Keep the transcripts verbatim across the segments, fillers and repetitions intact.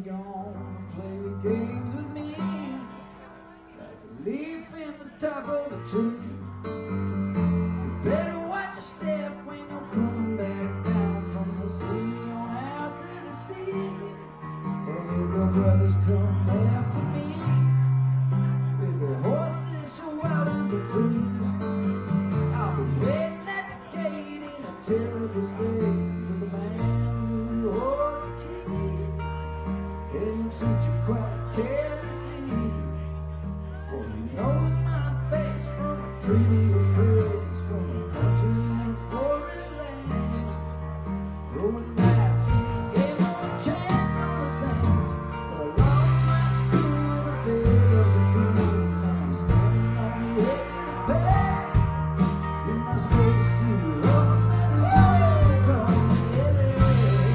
gonna play games with me, like a leaf in the top of a tree. You better watch your step when you're coming back down from the city on out to the sea. And if your brothers come after me with their horses so wild and so free, I'll be waiting at the gate in a terrible state with a man who holds the key. And he'll treat you quite carelessly, for he knows my face from a previous place, from a country in a foreign land. Throwing dice and gave no chance on the sand, but I lost my cool a bit of a fool. Now I'm standing on the edge of the bed in my spacesuit, hoping that there's nobody to call me L A.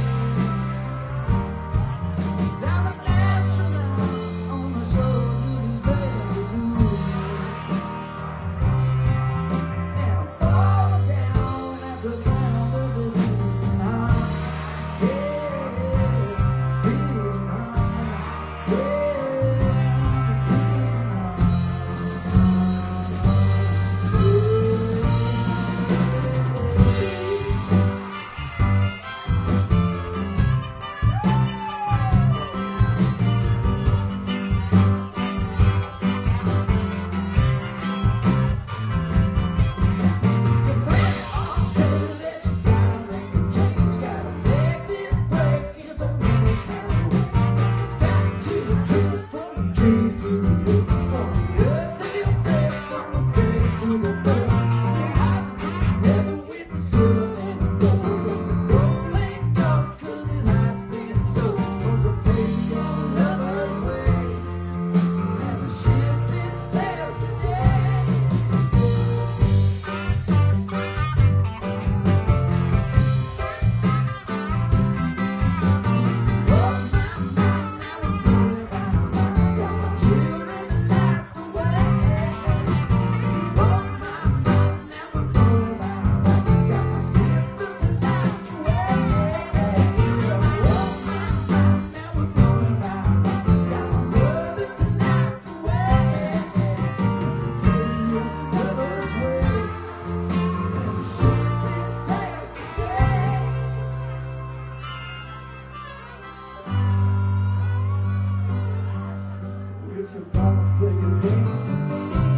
If you're gonna play your games with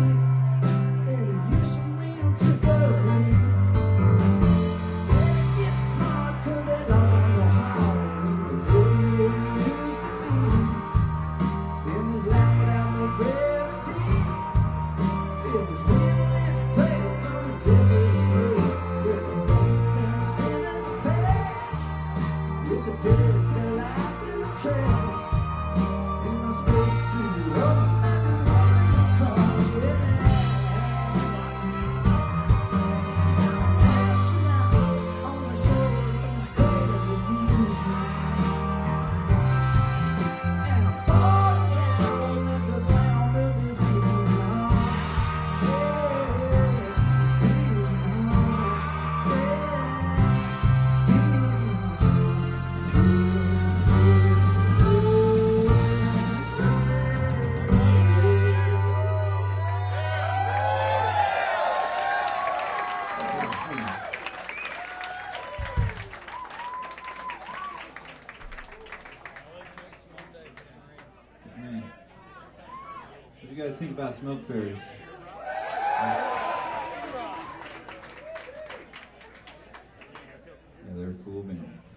me, any use for me or trickery, better get smart, 'cause that love don't know how to be as heavy as it used to be. In this life without no gravity, in this windless place on this dangerous space, where the saints and the sinners pass, with the deaths and lies in the trail. In my spacesuit, hoping that there's nobody to call me L A. I'm an astronaut on the shore of this great illusion, and I'm falling down at the sound of this beating heart. Yeah, it's beating heart. Yeah, it's beating heart. Man. What do you guys think about Smoke Fairies? Yeah, they're a cool band.